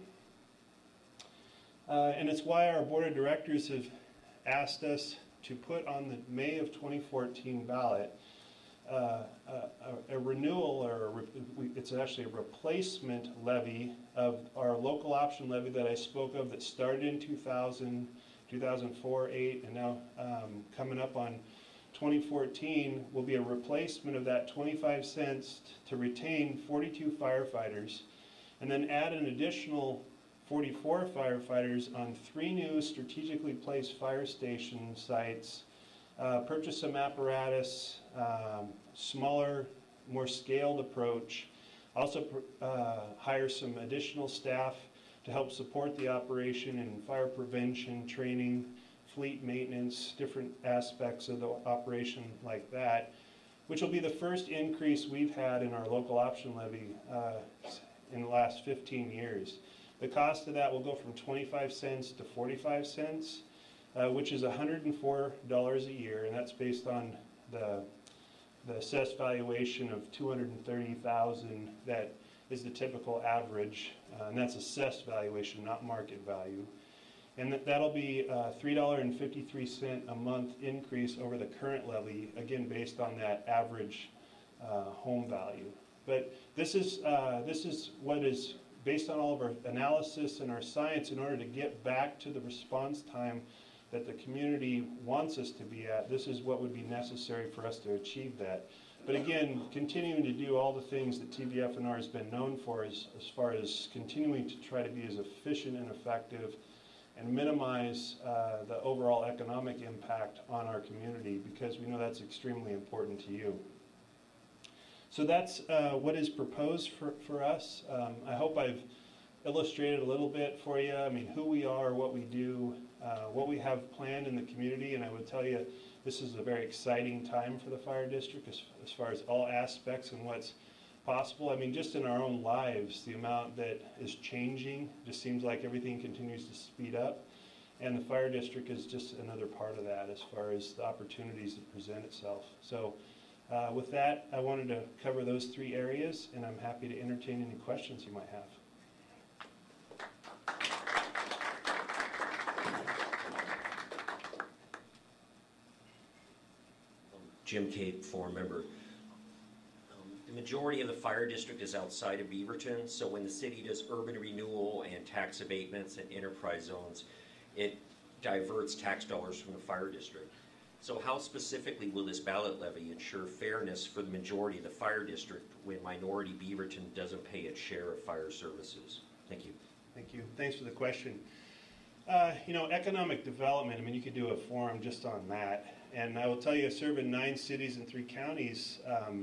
And it's why our board of directors have asked us to put on the May of 2014 ballot a renewal, or it's actually a replacement levy of our local option levy that I spoke of that started in 2000, 2004, 8, and now coming up on 2014 will be a replacement of that 25 cents to retain 42 firefighters, and then add an additional 44 firefighters on 3 new strategically placed fire station sites, purchase some apparatus, smaller, more scaled approach, also hire some additional staff to help support the operation in fire prevention, training, fleet maintenance, different aspects of the operation like that, which will be the first increase we've had in our local option levy in the last 15 years. The cost of that will go from 25 cents to 45 cents, which is $104 a year, and that's based on the assessed valuation of $230,000 that is the typical average, and that's assessed valuation, not market value. And that'll be $3.53 a month increase over the current levy, again based on that average home value. But this is what is based on all of our analysis and our science in order to get back to the response time that the community wants us to be at. This is what would be necessary for us to achieve that. But again, continuing to do all the things that TVF&R has been known for as far as continuing to try to be as efficient and effective and minimize the overall economic impact on our community, because we know that's extremely important to you. So that's what is proposed for us. I hope I've illustrated a little bit for you. I mean, who we are, what we do, what we have planned in the community, and I would tell you this is a very exciting time for the fire district as far as all aspects and what's possible. I mean, just in our own lives, the amount that is changing just seems like everything continues to speed up, and the fire district is just another part of that as far as the opportunities that present itself. So with that, I wanted to cover those 3 areas, and I'm happy to entertain any questions you might have. Jim Cape, former member. The majority of the fire district is outside of Beaverton, so when the city does urban renewal and tax abatements and enterprise zones, it diverts tax dollars from the fire district. So how specifically will this ballot levy ensure fairness for the majority of the fire district when minority Beaverton doesn't pay its share of fire services? Thank you. Thank you. Thanks for the question. You know, economic development, I mean, you could do a forum just on that. And I will tell you, serving 9 cities and 3 counties,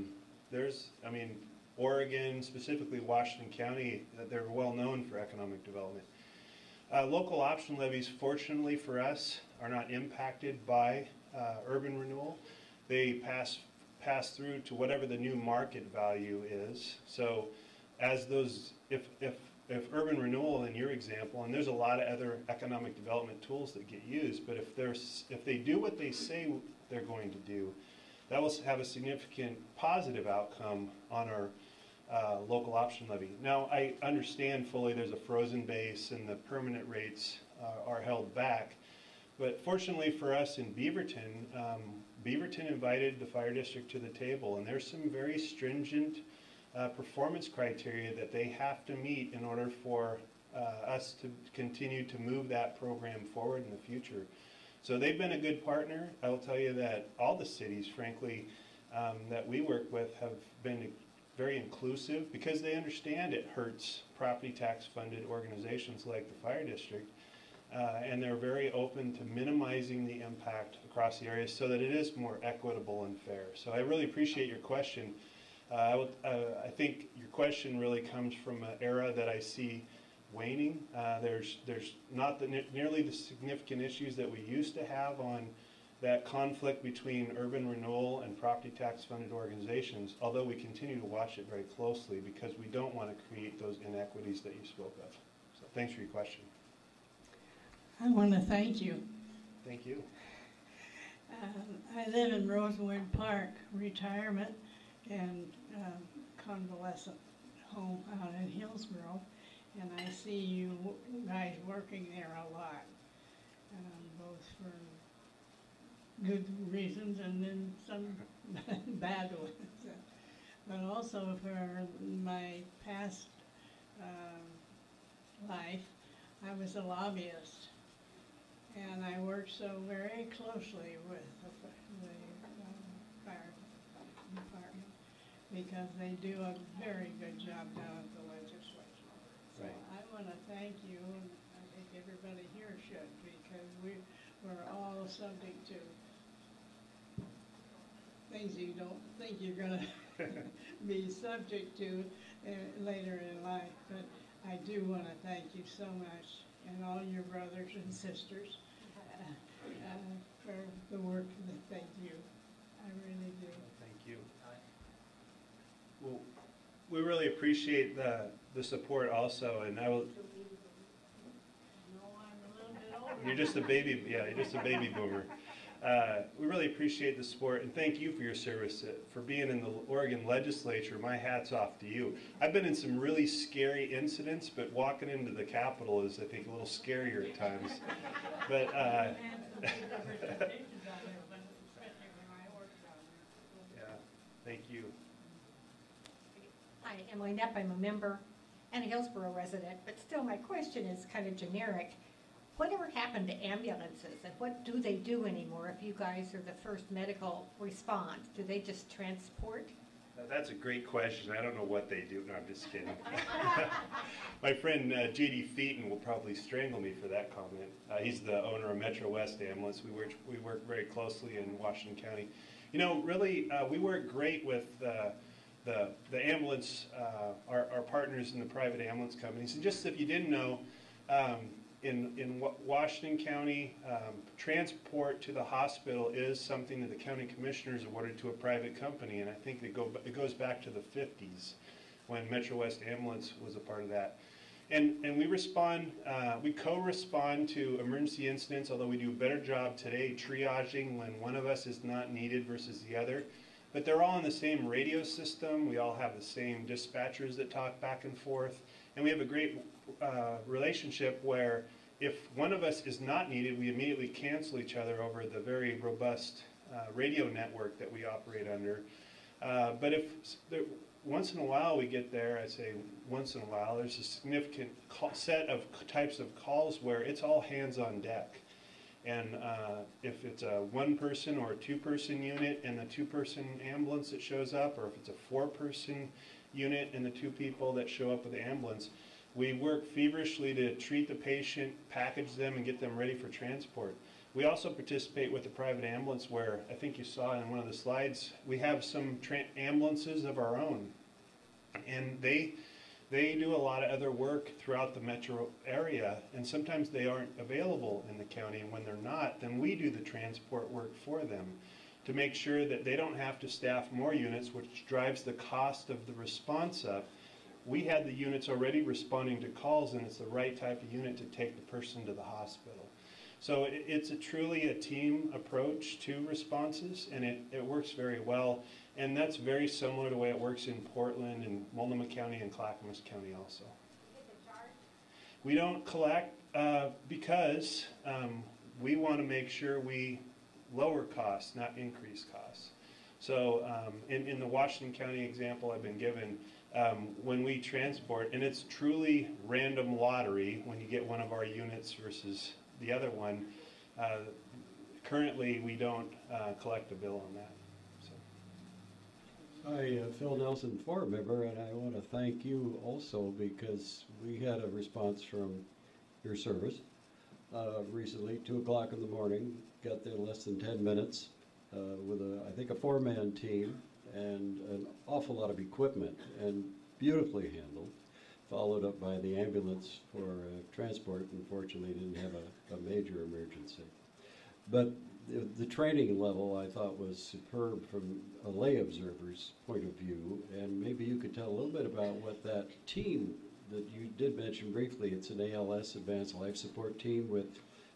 I mean, Oregon, specifically Washington County, they're well known for economic development. Local option levies, fortunately for us, are not impacted by urban renewal. They pass through to whatever the new market value is. So as those, if urban renewal in your example, and there's a lot of other economic development tools that get used, but if they do what they say they're going to do, that will have a significant positive outcome on our local option levy. Now, I understand fully there's a frozen base and the permanent rates are held back, but fortunately for us in Beaverton, Beaverton invited the fire district to the table, and there's some very stringent performance criteria that they have to meet in order for us to continue to move that program forward in the future. So they've been a good partner. I will tell you that all the cities, frankly, that we work with have been very inclusive because they understand it hurts property tax funded organizations like the fire district. And they're very open to minimizing the impact across the area so that it is more equitable and fair. So I really appreciate your question. I think your question really comes from an era that I see waning. There's not nearly the significant issues that we used to have on that conflict between urban renewal and property tax funded organizations, although we continue to watch it very closely because we don't want to create those inequities that you spoke of. So thanks for your question. I want to thank you. Thank you. I live in Rosewood Park, retirement and convalescent home out in Hillsborough, and I see you guys working there a lot, both for good reasons and then some bad ones. but also for my past life, I was a lobbyist. And I worked so very closely with the fire department because they do a very good job down at the legislature. So Right. I want to thank you, and I think everybody here should, because we're all subject to things you don't think you're going to be subject to later in life. But I do want to thank you so much, and all your brothers and sisters, for the work that they do. I really do. Thank you. Well, we really appreciate the support also, and I will. No, I'm a little bit older. You're just a baby, yeah, you're just a baby boomer. We really appreciate the support, and thank you for your service, for being in the Oregon legislature. My hat's off to you. I've been in some really scary incidents, but walking into the Capitol is, I think, a little scarier at times. But yeah, thank you. Hi, Emily Knapp, I'm a member and a Hillsborough resident, but still my question is kind of generic. Whatever happened to ambulances, and what do they do anymore if you guys are the first medical response? Do they just transport? That's a great question. I don't know what they do. No, I'm just kidding. My friend J.D. Featon will probably strangle me for that comment. He's the owner of Metro West Ambulance. We work very closely in Washington County. You know, really, we work great with the ambulance, our partners in the private ambulance companies. And just if you didn't know, in Washington County, transport to the hospital is something that the county commissioners awarded to a private company, and I think it goes back to the 50s when Metro West Ambulance was a part of that. And we respond, we co-respond to emergency incidents, although we do a better job today triaging when one of us is not needed versus the other. But they're all in the same radio system. We all have the same dispatchers that talk back and forth. And we have a great relationship where if one of us is not needed, we immediately cancel each other over the very robust radio network that we operate under. But if once in a while we get there, I say once in a while, there's a significant set of types of calls where it's all hands on deck. And if it's a one-person or a two-person unit and the two-person ambulance that shows up, or if it's a four-person unit and the two people that show up with the ambulance, we work feverishly to treat the patient, package them, and get them ready for transport. We also participate with the private ambulance where, I think you saw in one of the slides, we have some ambulances of our own. And they do a lot of other work throughout the metro area, and sometimes they aren't available in the county, and when they're not, then we do the transport work for them to make sure that they don't have to staff more units, which drives the cost of the response up. We had the units already responding to calls, and it's the right type of unit to take the person to the hospital. So it's truly a team approach to responses, and it works very well. And that's very similar to the way it works in Portland and Multnomah County and Clackamas County also. We don't collect because we want to make sure we lower costs, not increase costs. So in the Washington County example I've been given, when we transport, and it's truly random lottery when you get one of our units versus the other one, currently we don't collect a bill on that. Hi, Phil Nelson, board member, and I want to thank you also because we had a response from your service recently, 2 o'clock in the morning, got there in less than 10 minutes with I think a 4-man team and an awful lot of equipment and beautifully handled, followed up by the ambulance for transport. Unfortunately, didn't have a major emergency. But the training level I thought was superb from a lay observer's point of view, and maybe you could tell a little bit about what that team that you did mention briefly. It's an ALS, Advanced Life Support Team, with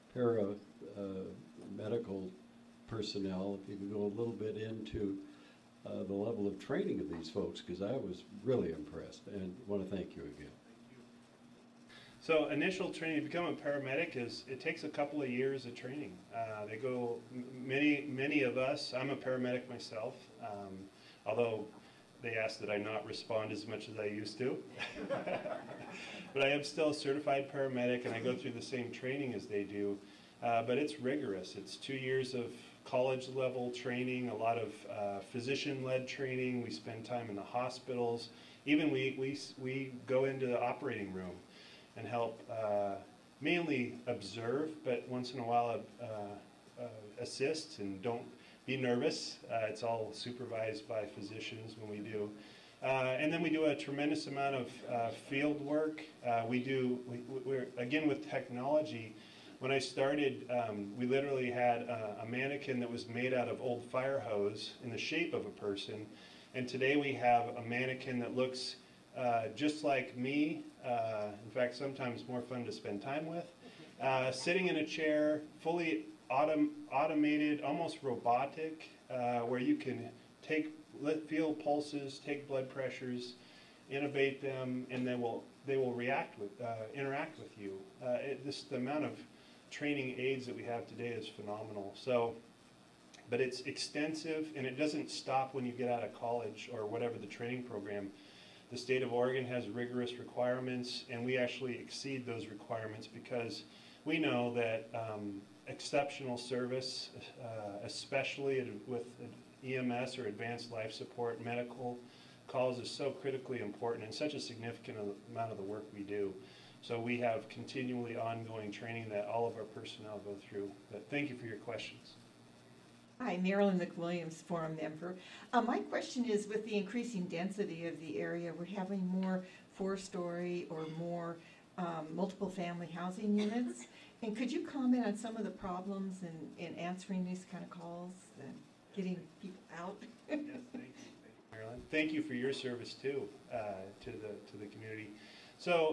medical personnel. If you could go a little bit into the level of training of these folks, because I was really impressed, and want to thank you again. So initial training to become a paramedic it takes a couple of years of training. They go, many of us, I'm a paramedic myself, although they ask that I not respond as much as I used to. But I am still a certified paramedic, and I go through the same training as they do. But it's rigorous. It's 2 years of college level training, a lot of physician-led training. We spend time in the hospitals. Even we go into the operating room and help mainly observe, but once in a while assist, and don't be nervous. It's all supervised by physicians when we do. And then we do a tremendous amount of field work. We're again, with technology. When I started, we literally had a mannequin that was made out of old fire hose in the shape of a person. And today we have a mannequin that looks just like me. In fact, sometimes more fun to spend time with. Sitting in a chair, fully automated, almost robotic, where you can feel pulses, take blood pressures, intubate them, and then they will interact with you. The amount of training aids that we have today is phenomenal. So, but it's extensive, and it doesn't stop when you get out of college or whatever the training program. The state of Oregon has rigorous requirements, and we actually exceed those requirements because we know that exceptional service, especially with EMS or advanced life support, medical calls, is so critically important and such a significant amount of the work we do. So we have continually ongoing training that all of our personnel go through. But thank you for your questions. Hi, Marilyn McWilliams, forum member. My question is, with the increasing density of the area, we're having more 4-story or more multiple family housing units. And could you comment on some of the problems in answering these kind of calls and getting people out? Yes, thank you, Marilyn. Thank you for your service too to the community. So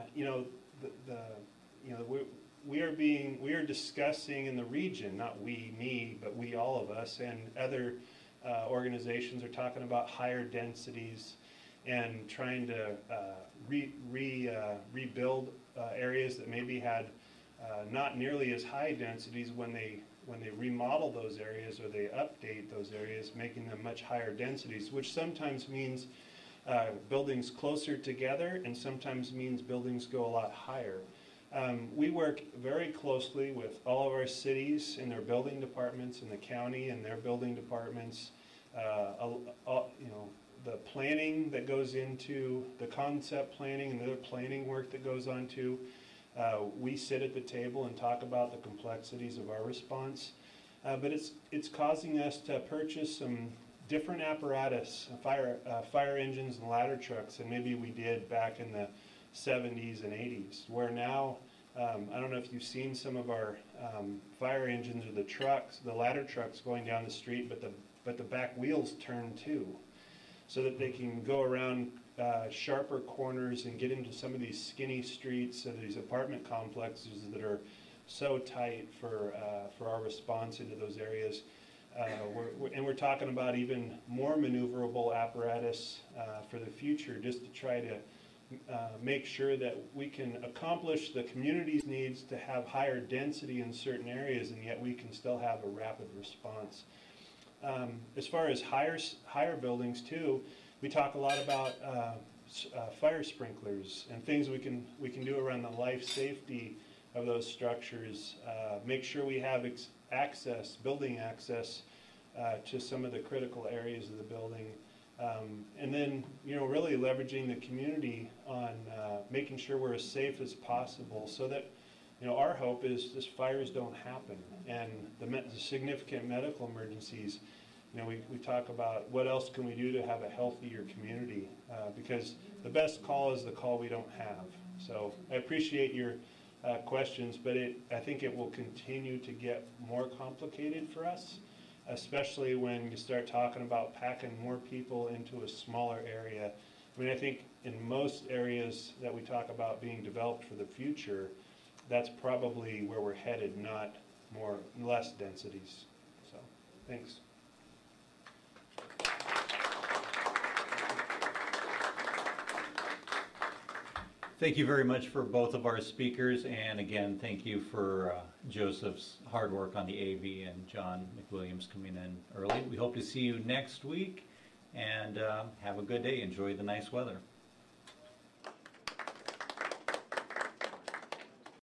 we are discussing in the region, not me, but we, all of us, and other organizations are talking about higher densities and trying to rebuild areas that maybe had not nearly as high densities when they remodel those areas or they update those areas, making them much higher densities, which sometimes means buildings closer together and sometimes means buildings go a lot higher. We work very closely with all of our cities and their building departments, and the county and their building departments. The planning that goes into the concept planning and the other planning work that goes on to. We sit at the table and talk about the complexities of our response, but it's causing us to purchase some different apparatus, fire engines and ladder trucks than maybe we did back in the 70s and 80s, where now, I don't know if you've seen some of our fire engines or the trucks, the ladder trucks going down the street, but the back wheels turn too, so that they can go around sharper corners and get into some of these skinny streets of these apartment complexes that are so tight for our response into those areas. We're talking about even more maneuverable apparatus for the future, just to try to make sure that we can accomplish the community's needs to have higher density in certain areas, and yet we can still have a rapid response. As far as higher buildings too, we talk a lot about fire sprinklers and things we can do around the life safety of those structures. Make sure we have building access to some of the critical areas of the building. And then, really leveraging the community on making sure we're as safe as possible, so that, our hope is just fires don't happen, and the significant medical emergencies. We talk about what else can we do to have a healthier community, because the best call is the call we don't have. So I appreciate your questions, but I think it will continue to get more complicated for us, especially when you start talking about packing more people into a smaller area. I think in most areas that we talk about being developed for the future, that's probably where we're headed, not less densities. So, thanks. Thank you very much for both of our speakers, and again, thank you for Joseph's hard work on the AV and John McWilliams coming in early. We hope to see you next week, and have a good day. Enjoy the nice weather.